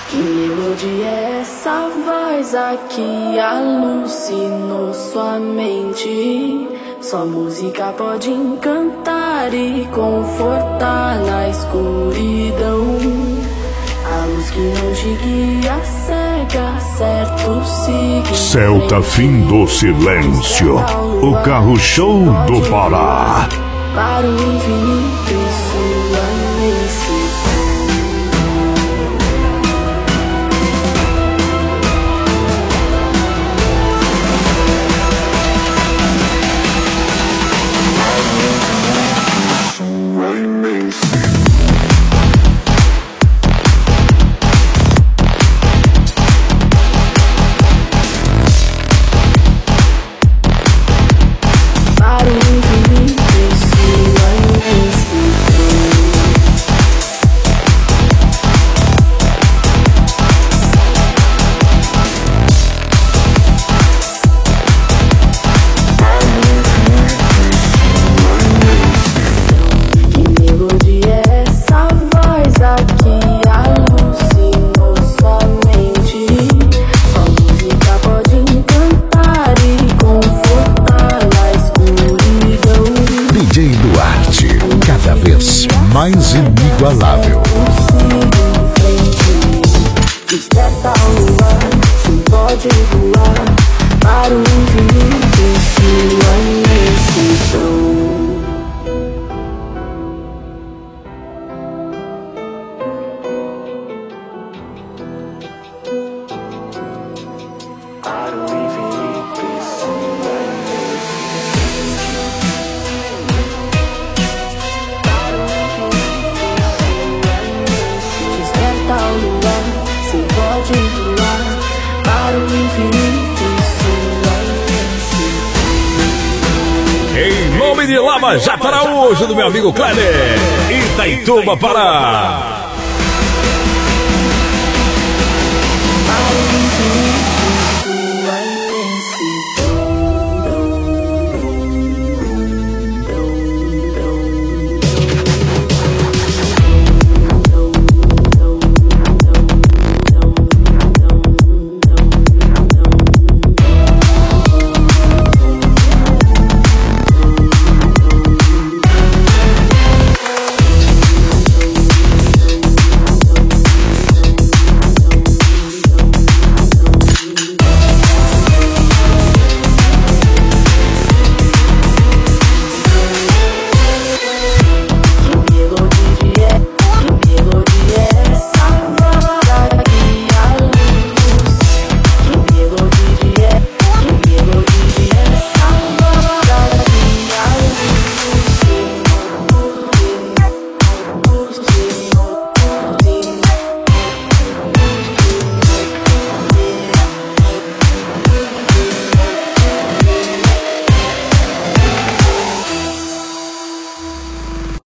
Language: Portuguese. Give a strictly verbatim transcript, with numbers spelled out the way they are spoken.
Que melodia é essa voz aqui alucinou sua mente? Só música pode encantar e confortar na escuridão. A luz que não te guia cega, certo siga. Celta Fim do Silêncio, o carro show do Pará. Para o infinito e sua imensidão. Mais inigualável. Desperta o luar, se pode voar para o infinito e sua imensidão. Em nome de Lava Jato Araújo, do meu amigo Kleber, Itaituba, Pará.